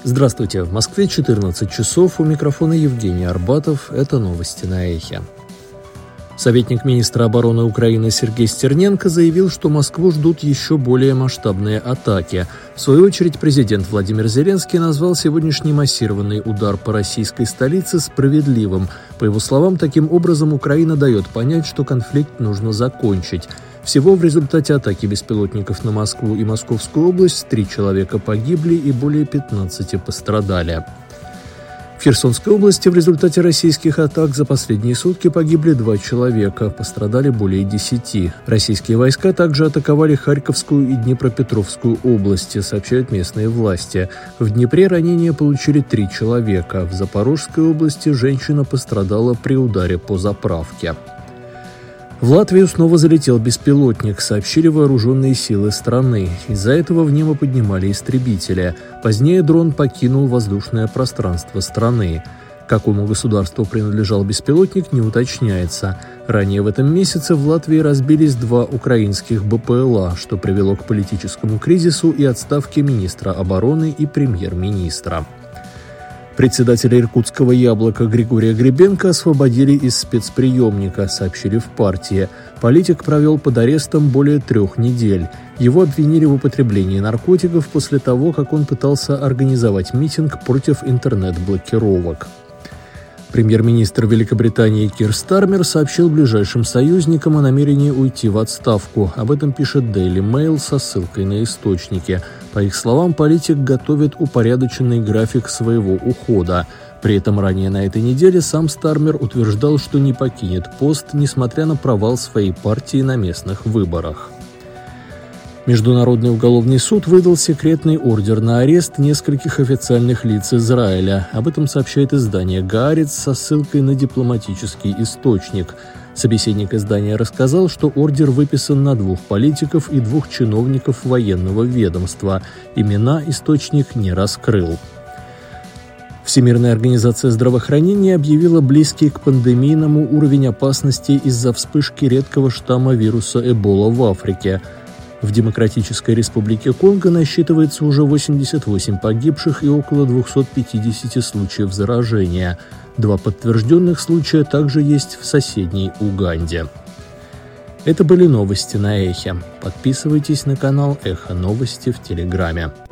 Здравствуйте, в Москве 14 часов, у микрофона Евгений Арбатов, это новости на Эхе. Советник министра обороны Украины Сергей Стерненко заявил, что Москву ждут еще более масштабные атаки. В свою очередь, президент Владимир Зеленский назвал сегодняшний массированный удар по российской столице справедливым. По его словам, таким образом Украина дает понять, что конфликт нужно закончить. Всего в результате атаки беспилотников на Москву и Московскую область 3 человека погибли и более 15 пострадали. В Херсонской области в результате российских атак за последние сутки погибли 2 человека, пострадали более 10. Российские войска также атаковали Харьковскую и Днепропетровскую области, сообщают местные власти. В Днепре ранения получили 3 человека. В Запорожской области женщина пострадала при ударе по заправке. В Латвию снова залетел беспилотник, сообщили вооруженные силы страны. Из-за этого в небо поднимали истребители. Позднее дрон покинул воздушное пространство страны. Какому государству принадлежал беспилотник, не уточняется. Ранее в этом месяце в Латвии разбились 2 украинских БПЛА, что привело к политическому кризису и отставке министра обороны и премьер-министра. Председателя иркутского «Яблока» Григория Гребенко освободили из спецприемника, сообщили в партии. Политик провел под арестом более 3 недель. Его обвинили в употреблении наркотиков после того, как он пытался организовать митинг против интернет-блокировок. Премьер-министр Великобритании Кир Стармер сообщил ближайшим союзникам о намерении уйти в отставку. Об этом пишет Daily Mail со ссылкой на источники. По их словам, политик готовит упорядоченный график своего ухода. При этом ранее на этой неделе сам Стармер утверждал, что не покинет пост, несмотря на провал своей партии на местных выборах. Международный уголовный суд выдал секретный ордер на арест нескольких официальных лиц Израиля. Об этом сообщает издание «Гаарец» со ссылкой на дипломатический источник. Собеседник издания рассказал, что ордер выписан на 2 политиков и 2 чиновников военного ведомства. Имена источник не раскрыл. Всемирная организация здравоохранения объявила близкий к пандемийному уровень опасности из-за вспышки редкого штамма вируса Эбола в Африке. В Демократической Республике Конго насчитывается уже 88 погибших и около 250 случаев заражения. 2 подтвержденных случая также есть в соседней Уганде. Это были новости на Эхе. Подписывайтесь на канал Эхо Новости в Телеграме.